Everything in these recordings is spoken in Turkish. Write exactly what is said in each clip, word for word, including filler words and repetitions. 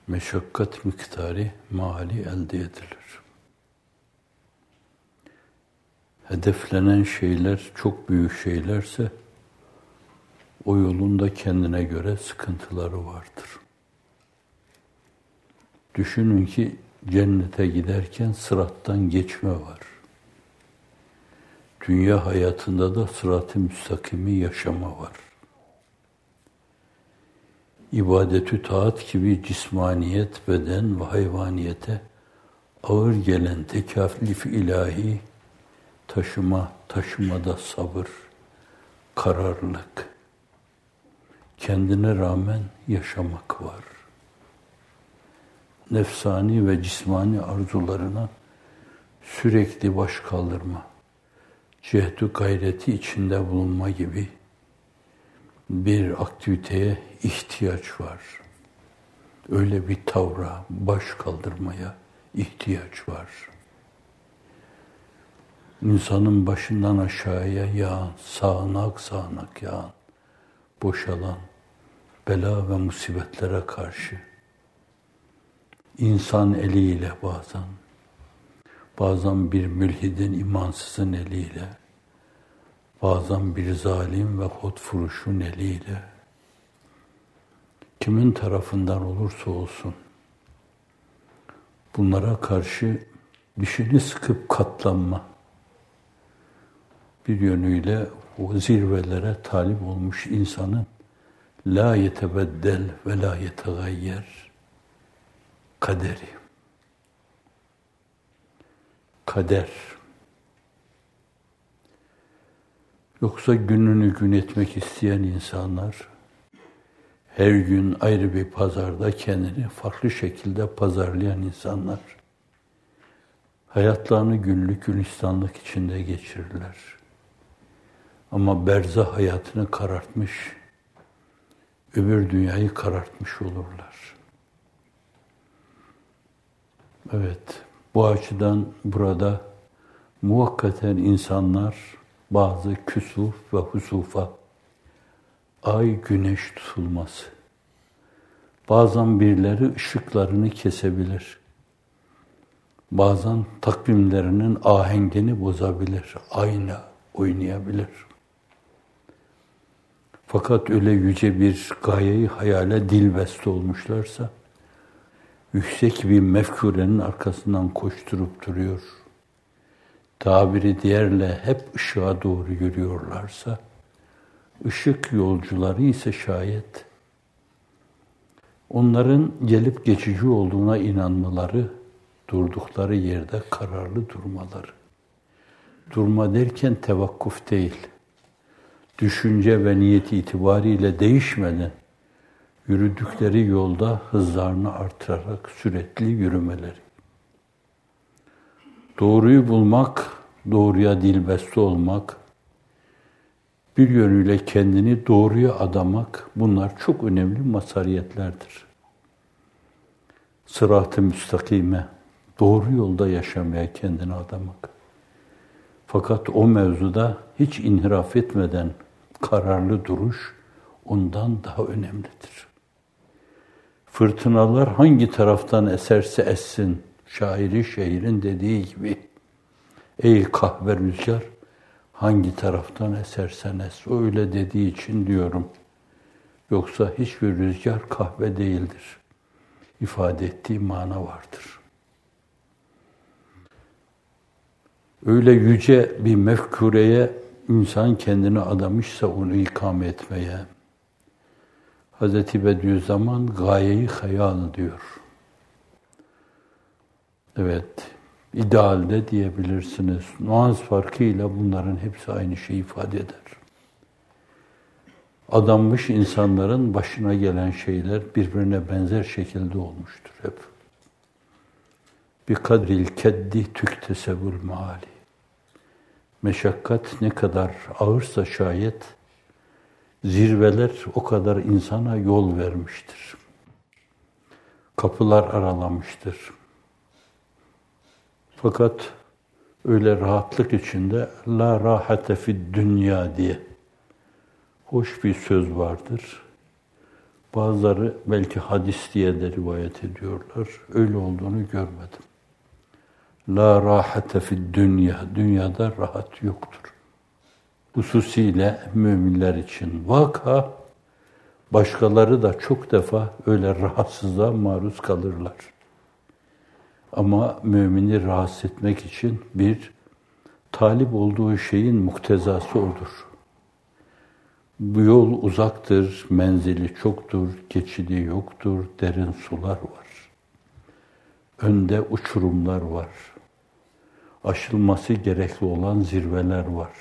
meşakkat miktarı mali elde edilir. Hedeflenen şeyler çok büyük şeylerse o yolun da kendine göre sıkıntıları vardır. Düşünün ki cennete giderken sırattan geçme var. Dünya hayatında da sırat-ı müstakimi yaşama var. İbadet-ü taat gibi cismaniyet, beden ve hayvaniyete ağır gelen tekâlif ilahi taşıma, taşımada sabır, kararlılık, kendine rağmen yaşamak var. Nefsani ve cismani arzularına sürekli baş kaldırma, cehd-ü gayreti içinde bulunma gibi bir aktiviteye ihtiyaç var. Öyle bir tavra, baş kaldırmaya ihtiyaç var. İnsanın başından aşağıya yağan, sağanak sağanak yağan, boşalan bela ve musibetlere karşı insan eliyle bazen, bazen bir mülhidin, imansızın eliyle, bazen bir zalim ve hotfuruşun eliyle, kimin tarafından olursa olsun, bunlara karşı dişini sıkıp katlanma, bir yönüyle o zirvelere talip olmuş insanın la yetebeddel ve la yetegayyer kaderi. Kader. Yoksa gününü gün etmek isteyen insanlar her gün ayrı bir pazarda kendini farklı şekilde pazarlayan insanlar hayatlarını günlük gülistanlık içinde geçirirler. Ama berzah hayatını karartmış, öbür dünyayı karartmış olurlar. Evet, bu açıdan burada muhakkaten insanlar bazı küsuf ve husufa, ay güneş tutulması, bazen birileri ışıklarını kesebilir, bazen takvimlerinin ahengini bozabilir, ayna oynayabilir. Fakat öyle yüce bir gayeyi hayale dilbeste olmuşlarsa, yüksek bir mefkurenin arkasından koşturup duruyor, tabiri diğerle hep ışığa doğru yürüyorlarsa, ışık yolcuları ise şayet, onların gelip geçici olduğuna inanmaları, durdukları yerde kararlı durmaları. Durma derken tevakkuf değil, düşünce ve niyeti itibariyle değişmeden, yürüdükleri yolda hızlarını artırarak sürekli yürümeleri. Doğruyu bulmak, doğruya dilbeste olmak, bir yönüyle kendini doğruya adamak, bunlar çok önemli mazhariyetlerdir. Sırat-ı müstakime, doğru yolda yaşamaya kendini adamak. Fakat o mevzuda hiç inhiraf etmeden kararlı duruş ondan daha önemlidir. Fırtınalar hangi taraftan eserse essin, şairi şairin dediği gibi, ey kahve rüzgar, hangi taraftan esersen es. O öyle dediği için diyorum. Yoksa hiçbir rüzgar kahve değildir. İfade ettiği mana vardır. Öyle yüce bir mefkureye insan kendini adamışsa onu ikame etmeye, Hazreti Bediüzzaman gayeyi hayal diyor. Evet, idealde diyebilirsiniz. Nuans farkıyla bunların hepsi aynı şeyi ifade eder. Adanmış insanların başına gelen şeyler birbirine benzer şekilde olmuştur hep. Bi kadril keddi tüktesebul maali. Meşakkat ne kadar ağırsa şayet, zirveler o kadar insana yol vermiştir. Kapılar aralamıştır. Fakat öyle rahatlık içinde la rahate fid dünya diye hoş bir söz vardır. Bazıları belki hadis diye de rivayet ediyorlar. Öyle olduğunu görmedim. La rahate fid dünya. Dünyada rahat yoktur. Hususiyle müminler için. Vaka başkaları da çok defa öyle rahatsızlığa maruz kalırlar. Ama mümini rahatsız etmek için bir talip olduğu şeyin muktezası odur. Bu yol uzaktır, menzili çoktur, geçidi yoktur, derin sular var. Önde uçurumlar var. Aşılması gerekli olan zirveler var.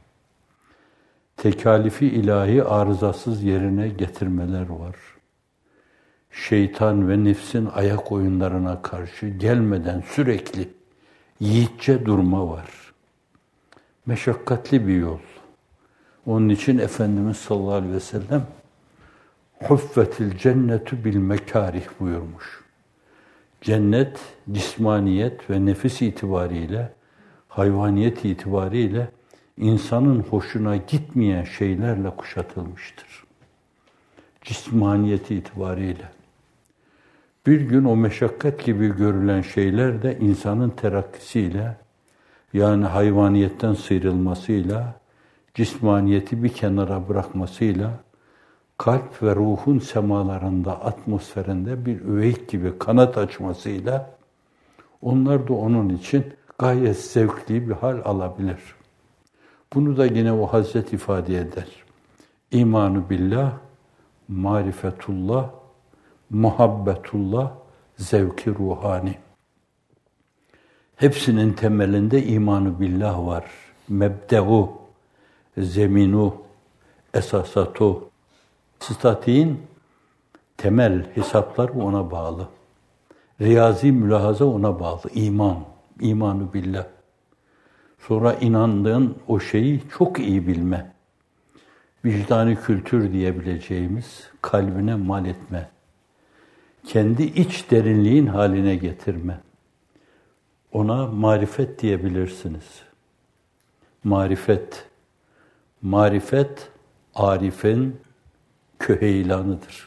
Tekalifi ilahi arızasız yerine getirmeler var. Şeytan ve nefsin ayak oyunlarına karşı gelmeden sürekli yiğitçe durma var. Meşakkatli bir yol. Onun için Efendimiz sallallahu aleyhi ve sellem huffetil cennetu bil mekarih buyurmuş. Cennet, cismaniyet ve nefis itibariyle, hayvaniyet itibariyle insanın hoşuna gitmeyen şeylerle kuşatılmıştır. Cismaniyet itibariyle. Bir gün o meşakkat gibi görülen şeyler de insanın terakkisiyle, yani hayvaniyetten sıyrılmasıyla, cismaniyeti bir kenara bırakmasıyla, kalp ve ruhun semalarında, atmosferinde bir üveyik gibi kanat açmasıyla, onlar da onun için gayet zevkli bir hal alabilir. Bunu da yine o Hazret ifade eder. İmanu billah, marifetullah, muhabbetullah, zevki ruhani. Hepsinin temelinde imanu billah var. Mebde'u, zeminu, esasatu. Statiğin temel hesapları ona bağlı. Riyazi mülahaza ona bağlı. İman, imanu billah. Sonra inandığın o şeyi çok iyi bilme. Vicdani kültür diyebileceğimiz kalbine mal etme. Kendi iç derinliğin haline getirme. Ona marifet diyebilirsiniz. Marifet. Marifet, arifin köheylanıdır.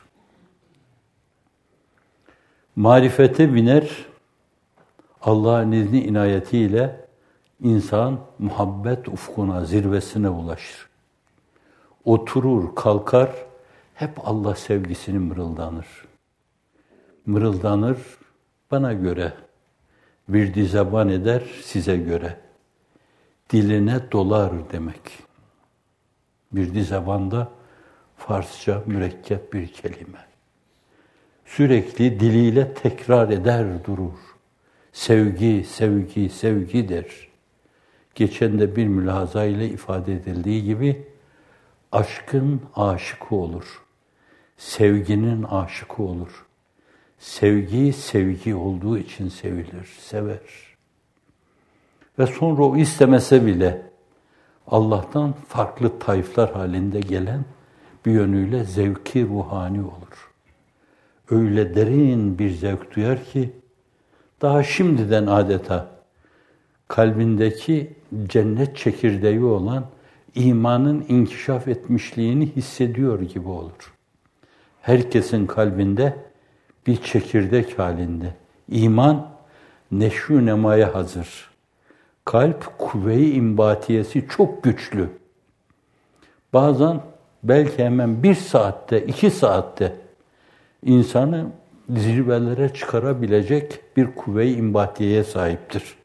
Marifete biner, Allah'ın izni inayetiyle insan muhabbet ufkuna, zirvesine ulaşır. Oturur, kalkar, hep Allah sevgisini mırıldanır. Mırıldanır, bana göre, virdi zeban eder, size göre. Diline dolar demek. Virdi zebanda Farsça mürekkep bir kelime. Sürekli diliyle tekrar eder durur. Sevgi, sevgi, sevgi der. Geçen de bir mülahaza ile ifade edildiği gibi aşkın aşıkı olur. Sevginin aşıkı olur. Sevgi, sevgi olduğu için sevilir, sever. Ve sonra o istemese bile Allah'tan farklı tayflar halinde gelen bir yönüyle zevki ruhani olur. Öyle derin bir zevk duyar ki daha şimdiden adeta kalbindeki cennet çekirdeği olan imanın inkişaf etmişliğini hissediyor gibi olur. Herkesin kalbinde bir çekirdek halinde. İman neşru nemaya hazır. Kalp kuvve-i imbatiyesi çok güçlü. Bazen belki hemen bir saatte, iki saatte insanı zirvelere çıkarabilecek bir kuvve-i imbatiyeye sahiptir.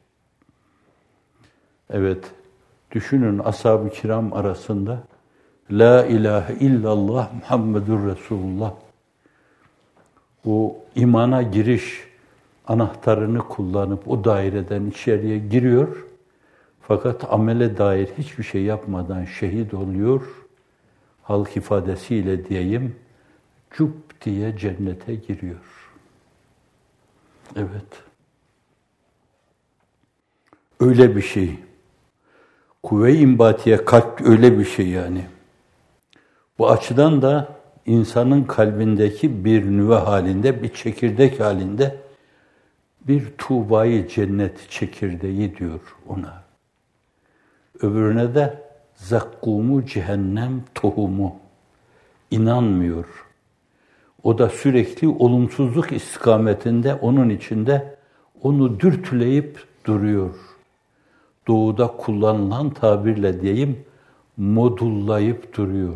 Evet, düşünün ashab-ı kiram arasında La ilahe illallah Muhammedur Resulullah. O imana giriş anahtarını kullanıp o daireden içeriye giriyor. Fakat amele dair hiçbir şey yapmadan şehit oluyor. Halk ifadesiyle diyeyim, cup diye cennete giriyor. Evet. Öyle bir şey. Kuvve-i imbatiye kalp öyle bir şey yani. Bu açıdan da insanın kalbindeki bir nüve halinde, bir çekirdek halinde bir tuğbayı cennet çekirdeği diyor ona. Öbürüne de zakkumu cehennem tohumu. İnanmıyor. O da sürekli olumsuzluk istikametinde, onun içinde onu dürtüleyip duruyor. Doğuda kullanılan tabirle diyeyim, modullayıp duruyor.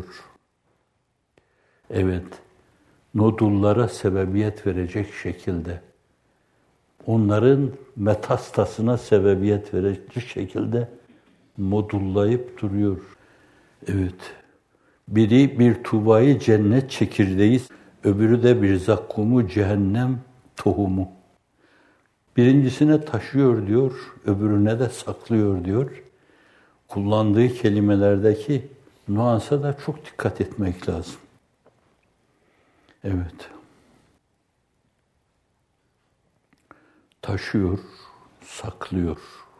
Evet, nodullara sebebiyet verecek şekilde, onların metastasına sebebiyet verecek şekilde modullayıp duruyor. Evet, biri bir tuğbayı cennet çekirdeği, öbürü de bir zakkumu cehennem tohumu. Birincisine taşıyor diyor, öbürüne de saklıyor diyor. Kullandığı kelimelerdeki nüansa da çok dikkat etmek lazım. Evet. Taşıyor, saklıyor.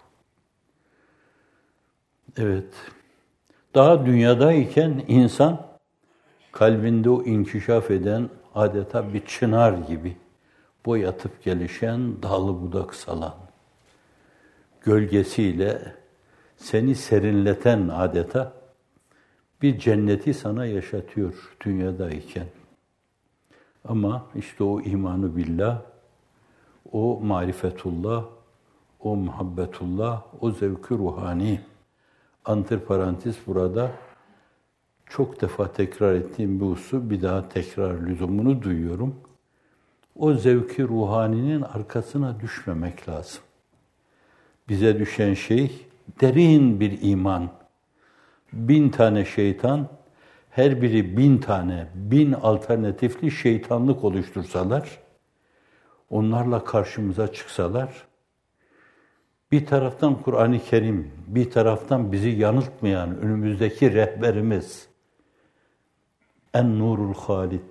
Evet. Daha dünyadayken insan kalbinde o inkişaf eden adeta bir çınar gibi boyatıp gelişen, dalı budak salan, gölgesiyle seni serinleten adeta bir cenneti sana yaşatıyor dünyadayken. Ama işte o imanı billah, o marifetullah, o muhabbetullah, o zevk-i ruhani. Antiparantez burada çok defa tekrar ettiğim bu husus, bir daha tekrar lüzumunu duyuyorum. O zevk-i ruhaninin arkasına düşmemek lazım. Bize düşen şey derin bir iman. Bin tane şeytan, her biri bin tane, bin alternatifli şeytanlık oluştursalar, onlarla karşımıza çıksalar, bir taraftan Kur'an-ı Kerim, bir taraftan bizi yanıltmayan önümüzdeki rehberimiz, En-Nurul Halid,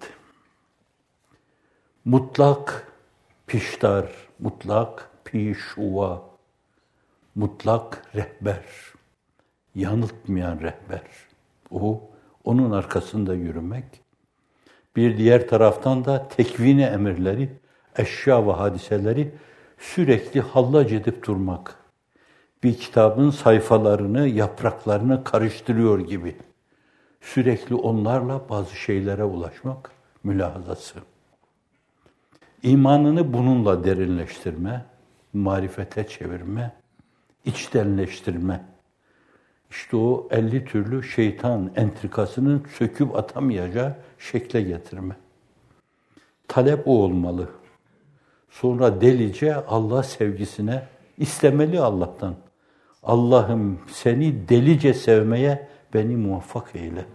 mutlak piştar, mutlak pişuva, mutlak rehber, yanıltmayan rehber. O, onun arkasında yürümek. Bir diğer taraftan da tekvini emirleri, eşya ve hadiseleri sürekli hallac edip durmak. Bir kitabın sayfalarını, yapraklarını karıştırıyor gibi. Sürekli onlarla bazı şeylere ulaşmak mülahazası. İmanını bununla derinleştirme, marifete çevirme, içtenleştirme. İşte o elli türlü şeytan entrikasını söküp atamayacağı şekle getirme. Talep o olmalı. Sonra delice Allah sevgisine istemeli Allah'tan. Allah'ım seni delice sevmeye beni muvaffak eyle.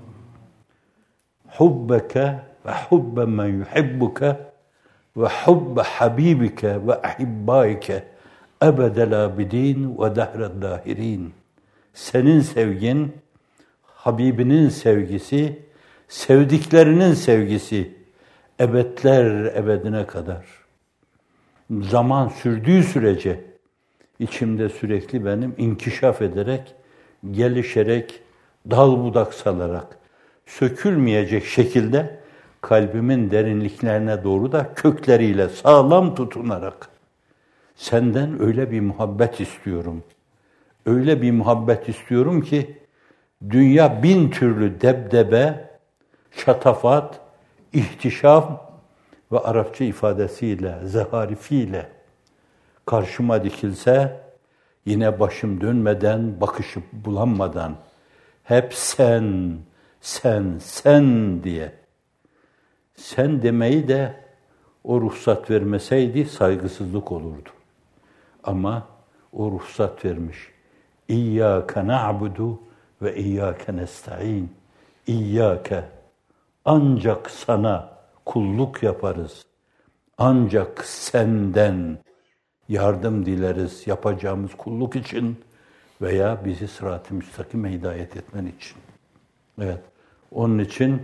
Hubbeke ve hubbe men yuhibbuke ve hubbe habibike ve ahibbaike ebedel abidin ve dehred dahirin. Senin sevgin, Habibinin sevgisi, sevdiklerinin sevgisi, ebedler ebedine kadar. Zaman sürdüğü sürece içimde sürekli benim inkişaf ederek, gelişerek, dal budak salarak, sökülmeyecek şekilde kalbimin derinliklerine doğru da kökleriyle sağlam tutunarak senden öyle bir muhabbet istiyorum. Öyle bir muhabbet istiyorum ki dünya bin türlü debdebe, şatafat, ihtişam ve Arapça ifadesiyle, zeharifiyle karşıma dikilse yine başım dönmeden, bakışı bulanmadan hep sen, sen, sen diye. Sen demeyi de o ruhsat vermeseydi saygısızlık olurdu. Ama o ruhsat vermiş. İyyâke na'budu ve iyyâke nesta'in. İyyâke, ancak sana kulluk yaparız. Ancak senden yardım dileriz yapacağımız kulluk için veya bizi sırat-ı müstakime hidayet etmen için. Evet, onun için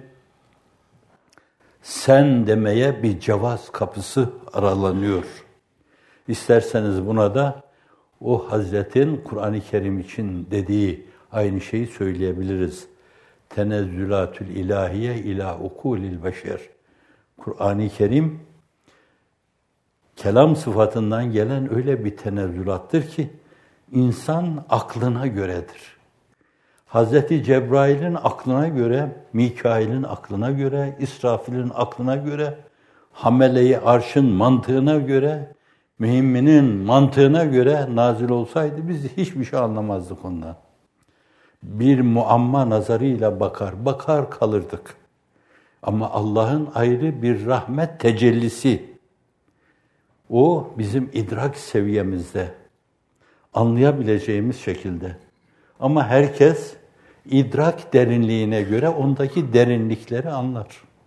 sen demeye bir cevaz kapısı aralanıyor. İsterseniz buna da o Hazretin Kur'an-ı Kerim için dediği aynı şeyi söyleyebiliriz. Tenezzülatül ilahiye ila ukulil beşer. Kur'an-ı Kerim kelam sıfatından gelen öyle bir tenezzülattır ki insan aklına göredir. Hazreti Cebrail'in aklına göre, Mikail'in aklına göre, İsrafil'in aklına göre, Hamele-i Arş'ın mantığına göre, mühimminin mantığına göre nazil olsaydı biz hiçbir şey anlamazdık ondan. Bir muamma nazarıyla bakar, bakar kalırdık. Ama Allah'ın ayrı bir rahmet tecellisi. O bizim idrak seviyemizde, anlayabileceğimiz şekilde. Ama herkes idrak derinliğine göre ondaki derinlikleri anlar.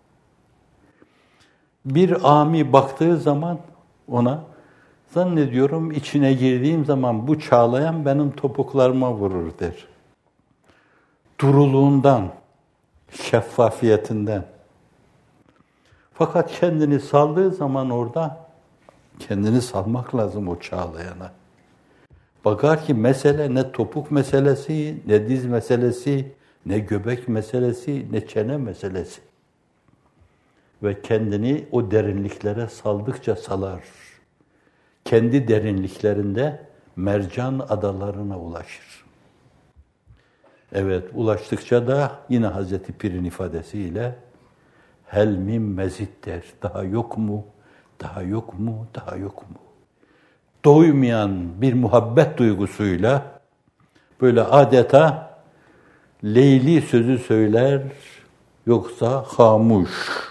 Bir ami baktığı zaman ona, zannediyorum içine girdiğim zaman bu çağlayan benim topuklarıma vurur der. Duruluğundan, şeffafiyetinden. Fakat kendini saldığı zaman orada, kendini salmak lazım o çağlayana. Bakar ki mesele ne topuk meselesi, ne diz meselesi, ne göbek meselesi, ne çene meselesi. Ve kendini o derinliklere saldıkça salar. Kendi derinliklerinde mercan adalarına ulaşır. Evet, ulaştıkça da yine Hazreti Pir'in ifadesiyle hel min mezid der. Daha yok mu? Daha yok mu? Daha yok mu? Doymayan bir muhabbet duygusuyla böyle adeta Leyli sözü söyler, yoksa hamuş.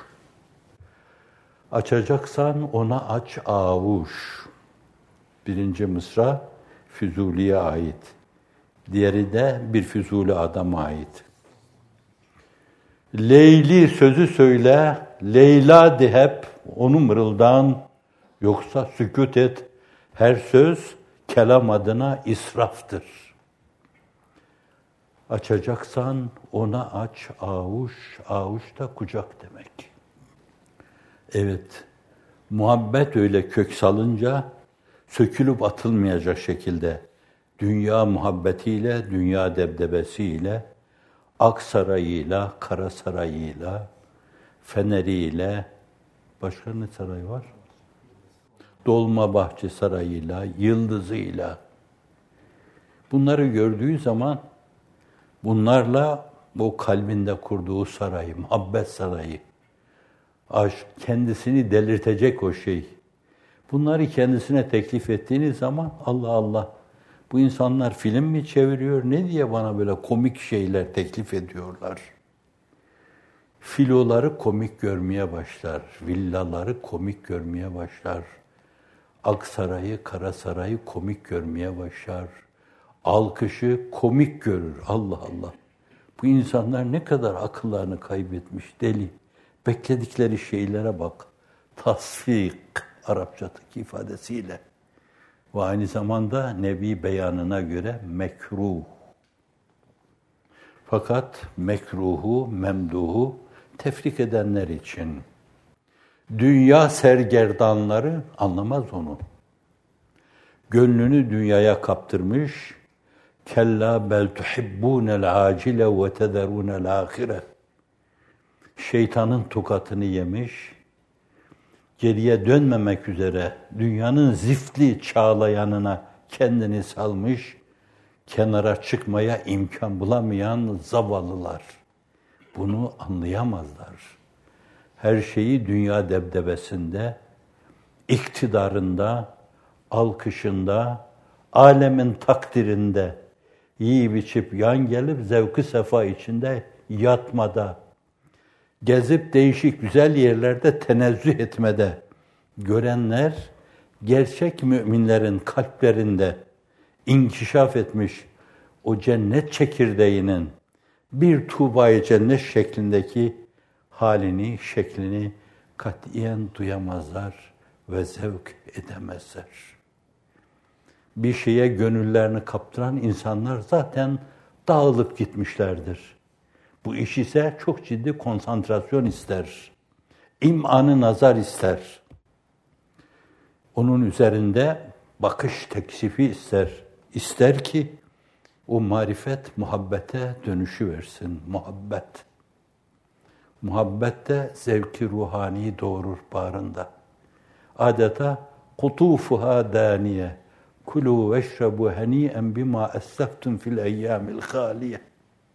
Açacaksan ona aç avuş. Birinci mısra Füzuli'ye ait. Diğeri de bir Füzuli adama ait. Leyli sözü söyle, Leyla de hep, onu mırıldan, yoksa sükût et. Her söz kelam adına israftır. Açacaksan ona aç avuç, avuç da kucak demek. Evet, muhabbet öyle kök salınca sökülüp atılmayacak şekilde dünya muhabbetiyle, dünya debdebesiyle, Aksaray'ıyla, Karasaray'ıyla, Feneri'yle, başka ne saray var? Dolmabahçe Sarayı'yla, Yıldızı'yla. Bunları gördüğü zaman bunlarla o kalbinde kurduğu sarayı, muhabbet sarayı, aşk, kendisini delirtecek o şey. Bunları kendisine teklif ettiğiniz zaman Allah Allah, bu insanlar film mi çeviriyor, ne diye bana böyle komik şeyler teklif ediyorlar? Filoları komik görmeye başlar, villaları komik görmeye başlar. Aksaray'ı, Karasaray'ı komik görmeye başlar. Alkışı komik görür. Allah Allah. Bu insanlar ne kadar akıllarını kaybetmiş, deli. Bekledikleri şeylere bak. Tasfik, Arapçadaki ifadesiyle. Ve aynı zamanda Nebi beyanına göre mekruh. Fakat mekruhu, memduhu tefrik edenler için dünya sergerdanları anlamaz onu. Gönlünü dünyaya kaptırmış, kella bel tuhibbunel acile ve tederunel ahire. Şeytanın tokatını yemiş, geriye dönmemek üzere dünyanın ziftli çağlayanına kendini salmış, kenara çıkmaya imkan bulamayan zavallılar. Bunu anlayamazlar. Her şeyi dünya debdebesinde, iktidarında, alkışında, alemin takdirinde, yiyip içip yan gelip zevk-ı sefa içinde yatmada, gezip değişik güzel yerlerde tenezzüh etmede görenler, gerçek müminlerin kalplerinde inkişaf etmiş o cennet çekirdeğinin bir tuğba-i cennet şeklindeki halini, şeklini katiyen duyamazlar ve zevk edemezler. Bir şeye gönüllerini kaptıran insanlar zaten dağılıp gitmişlerdir. Bu iş ise çok ciddi konsantrasyon ister. İm'an-ı nazar ister. Onun üzerinde bakış teksifi ister. İster ki o marifet muhabbete dönüşü versin. Muhabbet. Muhabbette zevki ruhani doğurur bağrında. Adeta kutufuha daniye. Kulu veşrebu hani'en bima esseftun fil eyyamil haliye.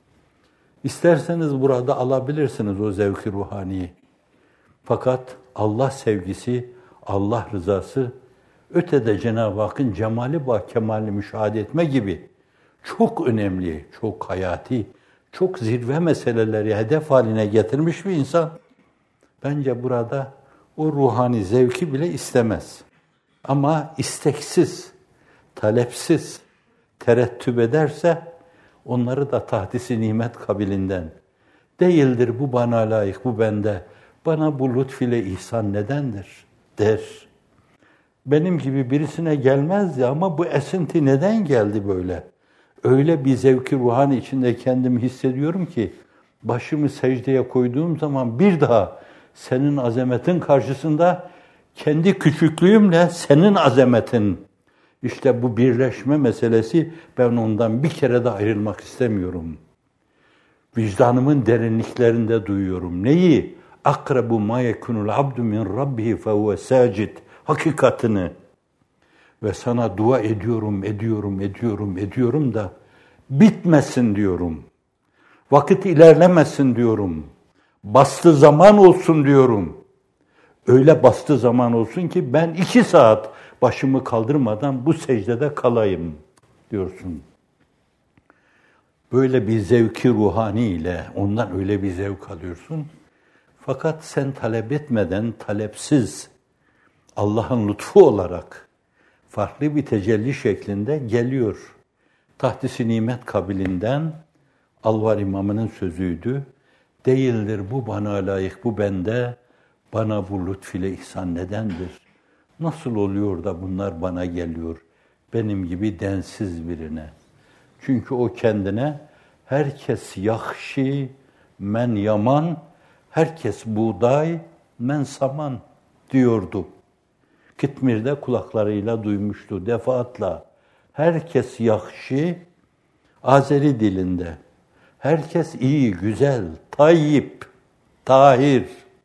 İsterseniz burada alabilirsiniz o zevk-i ruhaniyi. Fakat Allah sevgisi, Allah rızası, ötede Cenab-ı Hakk'ın cemali ve kemali müşahede etme gibi çok önemli, çok hayati, çok zirve meseleleri hedef haline getirmiş bir insan, bence burada o ruhani zevki bile istemez. Ama isteksiz, talepsiz, terettüp ederse, onları da tahdis-i nimet kabilinden. Değildir bu bana layık, bu bende. Bana bu lütfüyle ihsan nedendir der. Benim gibi birisine gelmezdi ama bu esinti neden geldi böyle? Öyle bir zevki ruhani içinde kendimi hissediyorum ki, başımı secdeye koyduğum zaman bir daha senin azametin karşısında kendi küçüklüğümle senin azametin, işte bu birleşme meselesi, ben ondan bir kere de ayrılmak istemiyorum. Vicdanımın derinliklerinde duyuyorum. Neyi? Akrabu ma yekunul abdu min rabbihi fehuve sacid. Hakikatini. Ve sana dua ediyorum, ediyorum, ediyorum, ediyorum da bitmesin diyorum. Vakit ilerlemesin diyorum. Bastı zaman olsun diyorum. Öyle bastı zaman olsun ki ben iki saat başımı kaldırmadan bu secdede kalayım diyorsun. Böyle bir zevki ruhani ile ondan öyle bir zevk alıyorsun. Fakat sen talep etmeden, talepsiz, Allah'ın lütfu olarak farklı bir tecelli şeklinde geliyor. Tahdis-i nimet kabilinden Alvar İmamı'nın sözüydü. Değildir bu bana layık, bu bende, bana bu lütfüyle ihsan nedendir? Nasıl oluyor da bunlar bana geliyor, benim gibi densiz birine? Çünkü o kendine herkes yahşi, men yaman, herkes buğday, men saman diyordu. Kitmir'de kulaklarıyla duymuştu defaatla. Herkes yahşi, Azeri dilinde. Herkes iyi, güzel, tayyip, tahir.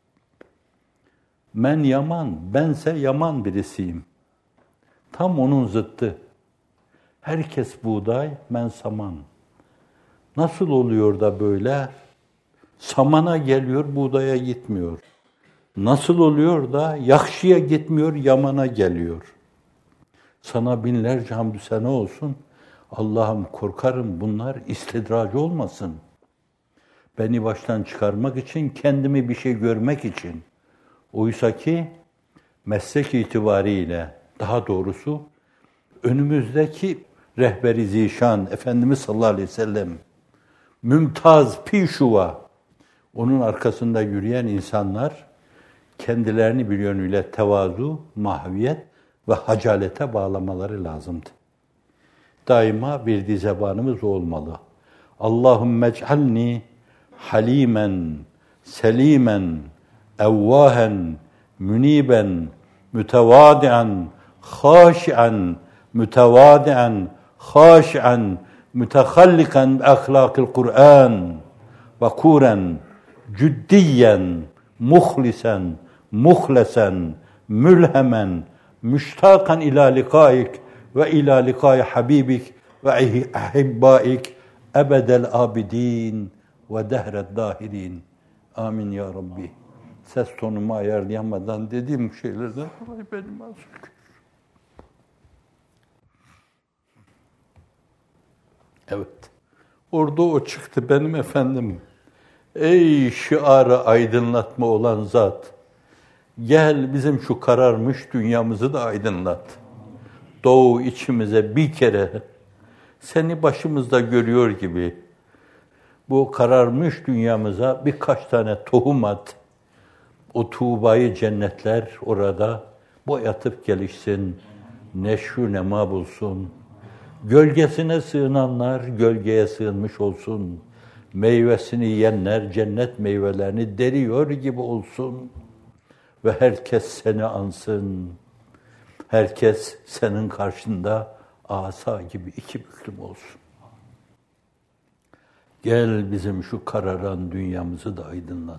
Men yaman, bense yaman birisiyim. Tam onun zıttı. Herkes buğday, men saman. Nasıl oluyor da böyle? Samana geliyor, buğdaya gitmiyor. Nasıl oluyor da yakşıya gitmiyor, yamana geliyor? Sana binlerce hamdü sena olsun. Allah'ım korkarım bunlar istidrac olmasın. Beni baştan çıkarmak için, kendimi bir şey görmek için. Oysa ki meslek itibariyle, daha doğrusu önümüzdeki rehber-i zişan Efendimiz sallallahu aleyhi ve sellem, mümtaz pişuva, onun arkasında yürüyen insanlar kendilerini bir yönüyle tevazu, mahviyet ve hacalete bağlamaları lazımdı. Daima bir dizebanımız olmalı. Allahümme ec'alni halimen, selimen, evvahen, müniben, mütevadi'an, khâşi'an, mütevadi'an, khâşi'an, mütehallikan bi ahlâkil Kur'an, vakuren, cüddiyen, muhlisen, muhlesen, mülhemen, müştakan ila likaik ve ila likai habibik ve ahibbaik ebedel abidin ve dehred dahirin. Amin ya Rabbi. Ses tonumu ayarlayamadan dediğim şeylerden dolayı benim mazur. Evet. Orada o çıktı benim efendim. Ey şiarı aydınlatma olan zat. Gel bizim şu kararmış dünyamızı da aydınlat. Doğu içimize bir kere seni başımızda görüyor gibi bu kararmış dünyamıza birkaç tane tohum at. O tuğbayı cennetler orada boyatıp gelişsin, neşru nema bulsun. Gölgesine sığınanlar gölgeye sığınmış olsun. Meyvesini yiyenler cennet meyvelerini deriyor gibi olsun. Ve herkes seni ansın. Herkes senin karşında asa gibi iki büklüm olsun. Gel bizim şu kararan dünyamızı da aydınlat.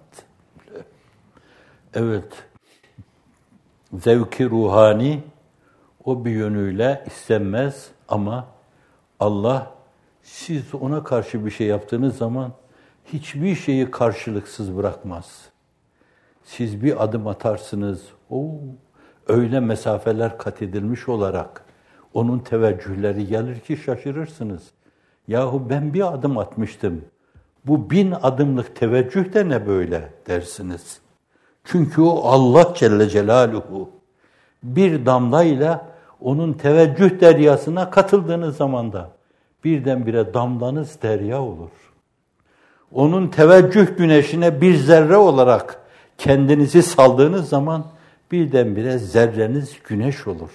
Evet, zevk-i ruhani o bir yönüyle istenmez ama Allah, siz ona karşı bir şey yaptığınız zaman hiçbir şeyi karşılıksız bırakmaz. Siz bir adım atarsınız, o öyle mesafeler kat edilmiş olarak onun teveccühleri gelir ki şaşırırsınız. Yahu ben bir adım atmıştım. Bu bin adımlık teveccüh de ne böyle dersiniz. Çünkü o Allah Celle Celaluhu. Bir damlayla onun teveccüh deryasına katıldığınız zaman da birdenbire damlanız derya olur. Onun teveccüh güneşine bir zerre olarak kendinizi saldığınız zaman birdenbire zerreniz güneş olur.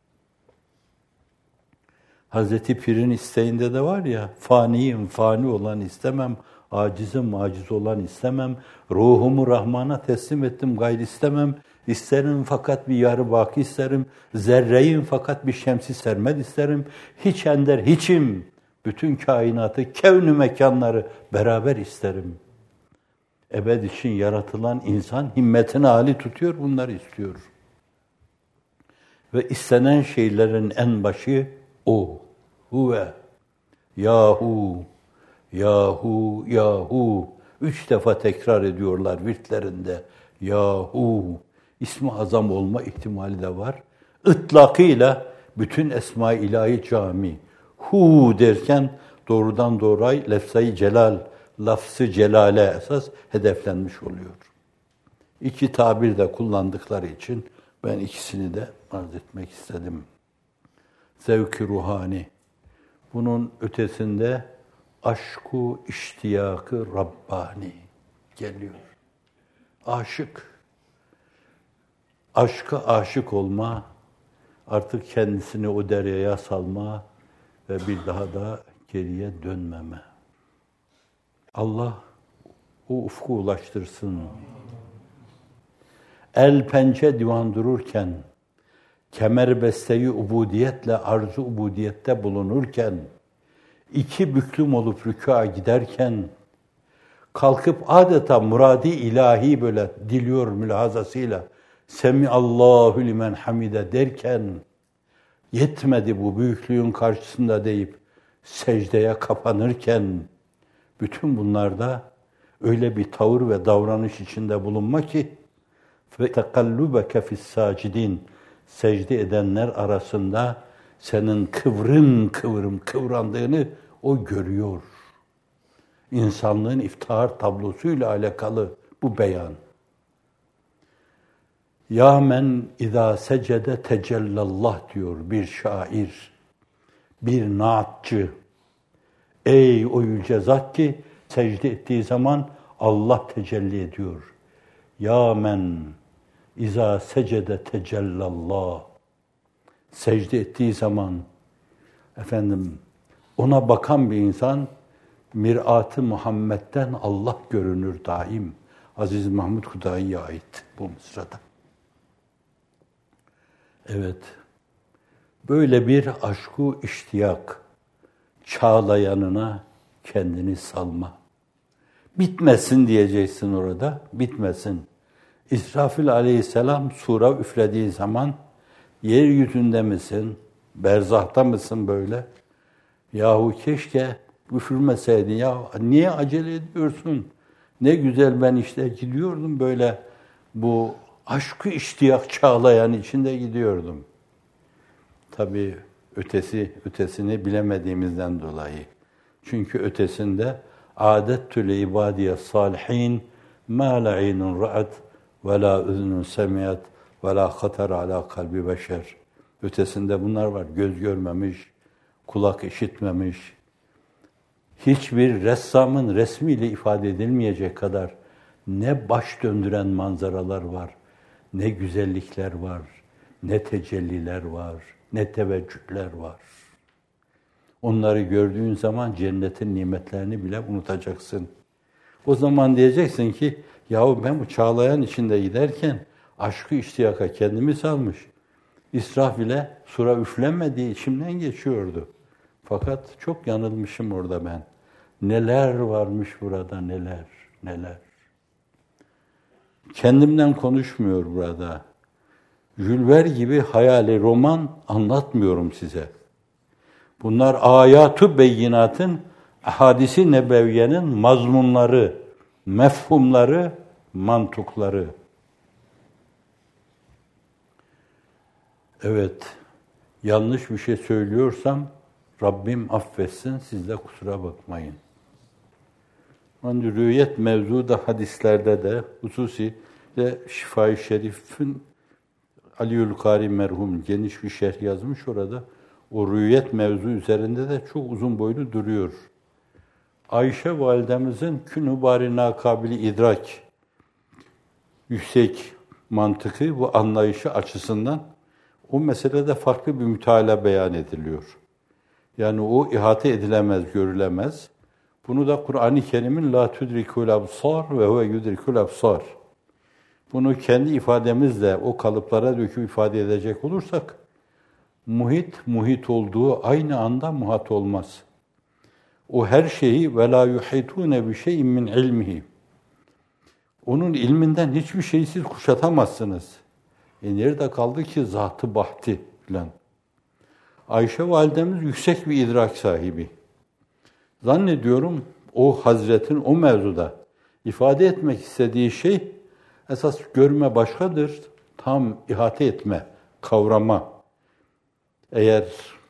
Hazreti Pir'in isteğinde de var ya, faniyim, fani olan istemem, acizim, aciz olan istemem, ruhumu Rahman'a teslim ettim, gayri istemem, isterim fakat bir yarı baki isterim, zerreyim fakat bir şemsi sermed isterim, hiç ender hiçim, bütün kainatı, kevn-ü mekanları beraber isterim. Ebed için yaratılan insan himmetini âli tutuyor, bunları istiyor. Ve istenen şeylerin en başı o. Huve. Yahu. Yahu. Yahu. Üç defa tekrar ediyorlar virtlerinde. Yahu. İsmi azam olma ihtimali de var. İtlakıyla bütün esma-i ilahi cami. Hu derken doğrudan doğruya lefz-i celal, lafz-ı celale esas hedeflenmiş oluyor. İki tabir de kullandıkları için ben ikisini de arz etmek istedim. Zevk-i ruhani. Bunun ötesinde aşk-ı iştiyakı Rabbani geliyor. Aşık. Aşka aşık olma, artık kendisini o deryaya salma ve bir daha da geriye dönmeme. Allah o ufku ulaştırsın. El pençe divan dururken, kemer besteyi ubudiyetle arzu ubudiyette bulunurken, iki büklüm olup rükûa giderken, kalkıp adeta muradi ilahi böyle diliyor mülahazasıyla, Semiallahu limen hamide derken, yetmedi bu büyüklüğün karşısında deyip, secdeye kapanırken, bütün bunlarda öyle bir tavır ve davranış içinde bulunma ki, فَتَقَلُّبَكَ فِي السَّاجِدِينَ secde edenler arasında senin kıvrım kıvrım kıvrandığını o görüyor. İnsanlığın iftihar tablosuyla alakalı bu beyan. Ya men izâ secede tecellallah diyor bir şair, bir naatçı. Ey o yüce zat ki secde ettiği zaman Allah tecelli ediyor. Ya men izâ secede tecellallah. Secde ettiği zaman efendim ona bakan bir insan mirat-ı Muhammed'den Allah görünür daim. Aziz Mahmud Hudayi'ye ait bu mısrada. Evet. Böyle bir aşk-ı iştiyak çağlayanına kendini salma. Bitmesin diyeceksin orada. Bitmesin. İsrafil aleyhisselam sura üflediği zaman yeryüzünde misin? Berzahta mısın böyle? Yahu keşke üfürmeseydin. Ya niye acele ediyorsun? Ne güzel ben işte gidiyordum böyle bu aşkı iştiyak çağlayan içinde gidiyordum. Tabii ötesi ötesini bilemediğimizden dolayı. Çünkü ötesinde adettül ibadiye salihin ma la aynun ra'at ve la uzunun semiyat ve la hatar ala kalbi beşer. Ötesinde bunlar var. Göz görmemiş, kulak işitmemiş. Hiçbir ressamın resmiyle ifade edilmeyecek kadar ne baş döndüren manzaralar var, ne güzellikler var, ne tecelliler var, ne teveccühler var. Onları gördüğün zaman cennetin nimetlerini bile unutacaksın. O zaman diyeceksin ki, yahu ben bu çağlayan içinde giderken aşkı iştiyaka kendimi salmış. İsraf ile sura üflenmediği içimden geçiyordu. Fakat çok yanılmışım orada ben. Neler varmış burada, neler, neler. Kendimden konuşmuyor burada. Jules Verne gibi hayali roman anlatmıyorum size. Bunlar ayat-ı beyinatın hadisi nebeviyenin mazmunları, mefhumları, mantıkları. Evet, yanlış bir şey söylüyorsam Rabbim affetsin, siz de kusura bakmayın. Yani rüyet mevzu da hadislerde de hususi de Şifa-i Şerif'in Aliül Kari merhum geniş bir şerh yazmış orada. O rüyet mevzu üzerinde de çok uzun boylu duruyor. Ayşe validemizin künü bari nakabili idrak yüksek mantıkı bu anlayışı açısından o meselede farklı bir müteala beyan ediliyor. Yani o ihate edilemez, görülemez. Bunu da Kur'an-ı Kerim'in la tudrikul absar ve huve yudrikul absar. Bunu kendi ifademizle o kalıplara döküp ifade edecek olursak, muhit, muhit olduğu aynı anda muhat olmaz. O her şeyi ve la yuhitune bi şey'in min ilmihi. Onun ilminden hiçbir şeyi siz kuşatamazsınız. E nerede kaldı ki zatı bahti filan. Ayşe validemiz yüksek bir idrak sahibi. Zannediyorum o Hazretin o mevzuda ifade etmek istediği şey esas görme başkadır, tam ihate etme, kavrama. Eğer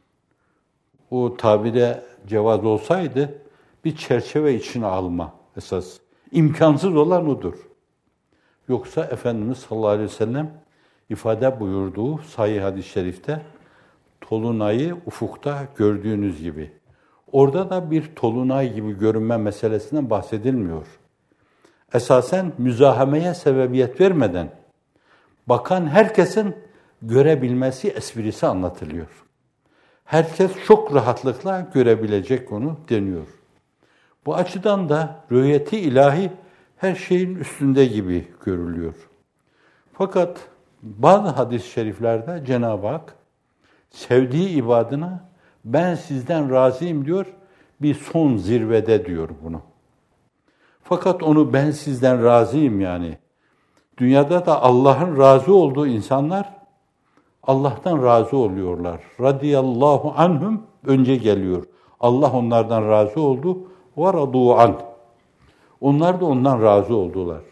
o tabire cevaz olsaydı bir çerçeve içine alma esas. İmkansız olan odur. Yoksa Efendimiz sallallahu aleyhi ve sellem ifade buyurduğu sahih hadis-i şerifte tolunayı ufukta gördüğünüz gibi. Orada da bir tolunay gibi görünme meselesinden bahsedilmiyor. Esasen müzahameye sebebiyet vermeden bakan herkesin görebilmesi esprisi anlatılıyor. Herkes çok rahatlıkla görebilecek onu deniyor. Bu açıdan da rüyeti ilahi her şeyin üstünde gibi görülüyor. Fakat bazı hadis-i şeriflerde Cenab-ı Hak sevdiği ibadına ben sizden razıyım diyor, bir son zirvede diyor bunu. Fakat onu ben sizden razıyım yani. Dünyada da Allah'ın razı olduğu insanlar Allah'tan razı oluyorlar. Radiyallahu anhum önce geliyor. Allah onlardan razı oldu. Ve radu an. Onlar da ondan razı oldular.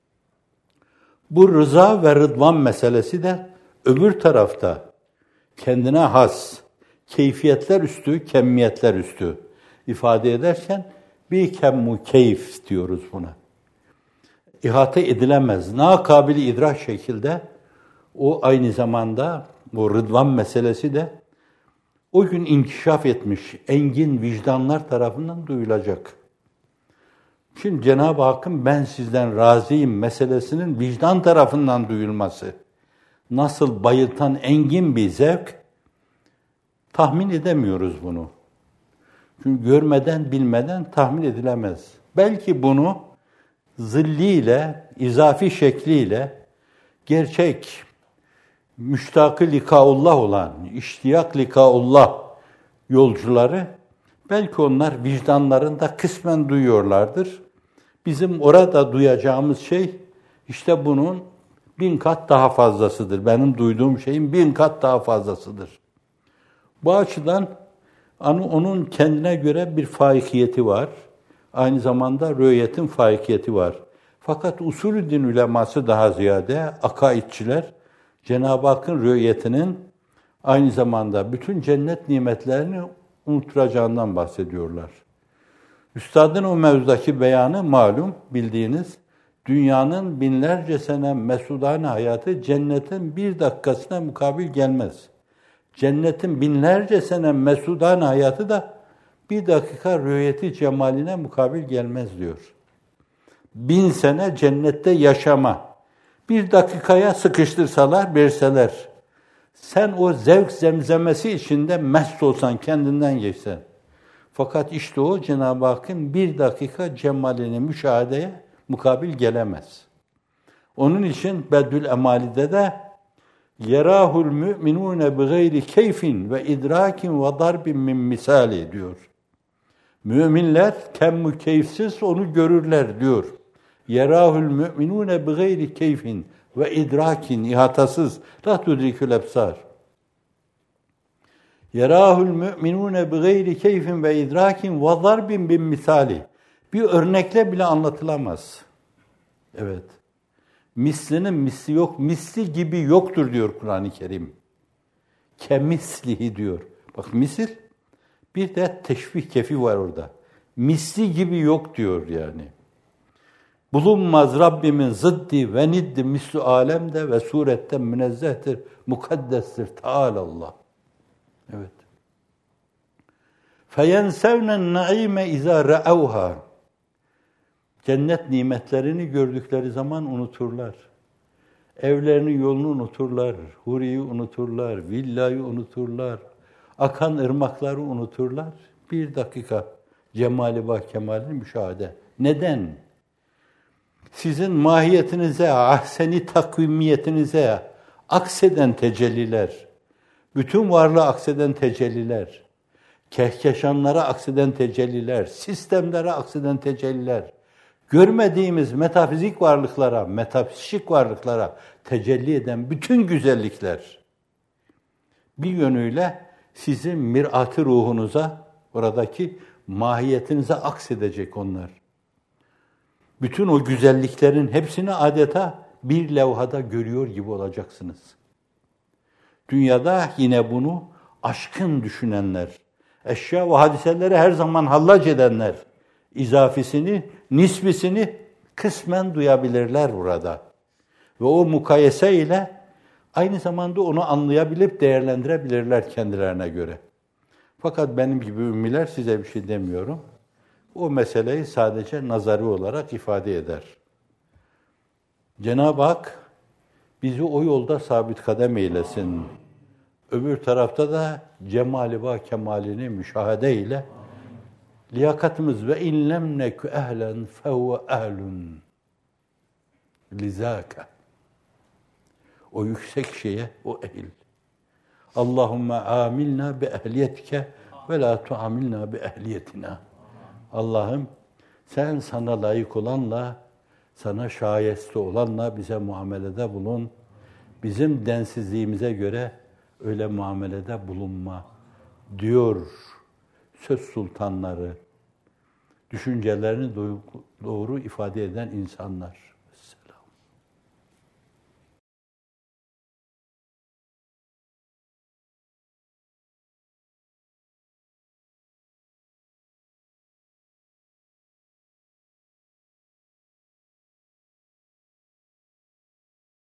Bu rıza ve rıdvan meselesi de öbür tarafta kendine has, keyfiyetler üstü, kemmiyetler üstü ifade ederken bir kemmu keyif diyoruz buna. İhate edilemez, nakabili idrak şekilde o aynı zamanda bu rıdvan meselesi de o gün inkişaf etmiş engin vicdanlar tarafından duyulacak. Şimdi Cenab-ı Hakk'ın ben sizden razıyım meselesinin vicdan tarafından duyulması nasıl bayıltan engin bir zevk tahmin edemiyoruz bunu. Çünkü görmeden, bilmeden tahmin edilemez. Belki bunu zilliyle, izafi şekliyle gerçek müştak-ı likaullah olan, iştiyak likaullah yolcuları belki onlar vicdanlarında kısmen duyuyorlardır. Bizim orada duyacağımız şey işte bunun bin kat daha fazlasıdır. Benim duyduğum şeyin bin kat daha fazlasıdır. Bu açıdan onun kendine göre bir faikiyeti var. Aynı zamanda rüyetin faikiyeti var. Fakat usulü din uleması daha ziyade akaidçiler Cenab-ı Hakk'ın rüyetinin aynı zamanda bütün cennet nimetlerini unutturacağından bahsediyorlar. Üstadın o mevzudaki beyanı malum bildiğiniz dünyanın binlerce sene mesudane hayatı cennetin bir dakikasına mukabil gelmez. Cennetin binlerce sene mesudane hayatı da bir dakika rüyeti cemaline mukabil gelmez diyor. Bin sene cennette yaşama, bir dakikaya sıkıştırsalar, verseler, sen o zevk zemzemesi içinde mest olsan, kendinden geçsen. Fakat işte o Cenab-ı Hakk'ın bir dakika cemalini müşahedeye mukabil gelemez. Onun için Beddül Emali'de de yerahul müminune bi gayri keyfin ve idrakin ve darbin min misali diyor. Müminler kemmu keyifsiz onu görürler diyor. Yerahul müminune bi gayri keyfin ve idrakin ihatasız la tudrikül ebsar. Yerahul müminune bi gayri keyfin ve idrakin ve zarbin bin misali. Bir örnekle bile anlatılamaz. Evet. Mislinin misli yok, misli gibi yoktur diyor Kur'an-ı Kerim. Kemislihi diyor. Bak misil, bir de teşbih kefi var orada. Misli gibi yok diyor yani. Bulunmaz Rabbimin zıddi ve niddi mislu alemde ve suretten münezzehtir, mukaddestir. Teâlallah. Evet. فَيَنْسَوْنَ النَّعِيمَ اِذَا رَأَوْهَا. Cennet nimetlerini gördükleri zaman unuturlar. Evlerini, yolunu unuturlar. Huriyi unuturlar. Villayı unuturlar. Akan ırmakları unuturlar. Bir dakika cemali bak kemalini müşahede. Neden? Sizin mahiyetinize, ahseni takvimiyetinize akseden tecelliler, bütün varlığı akseden tecelliler, kehkeşanlara akseden tecelliler, sistemlere akseden tecelliler, görmediğimiz metafizik varlıklara, metafizik varlıklara tecelli eden bütün güzellikler bir yönüyle sizin mirat-ı ruhunuza, oradaki mahiyetinize aksedecek onlar. Bütün o güzelliklerin hepsini adeta bir levhada görüyor gibi olacaksınız. Dünyada yine bunu aşkın düşünenler, eşya ve hadiseleri her zaman hallac edenler, izafisini, nisbisini kısmen duyabilirler burada. Ve o mukayese ile aynı zamanda onu anlayabilip değerlendirebilirler kendilerine göre. Fakat benim gibi ümmiler size bir şey demiyorum. O meseleyi sadece nazari olarak ifade eder. Cenab-ı Hak bizi o yolda sabit kadem eylesin. Öbür tarafta da cemali ve kemalini müşahede ile liyakatımız ve inlem nekü ehlen fehuve ehlun lizâke. O yüksek şeye o ehil. Allahümme amilna bi ehliyetike ve la tuamilna bi ehliyetina. Allah'ım sen sana layık olanla, sana şayeste olanla bize muamelede bulun. Bizim densizliğimize göre öyle muamelede bulunma diyor söz sultanları, düşüncelerini doğru ifade eden insanlar.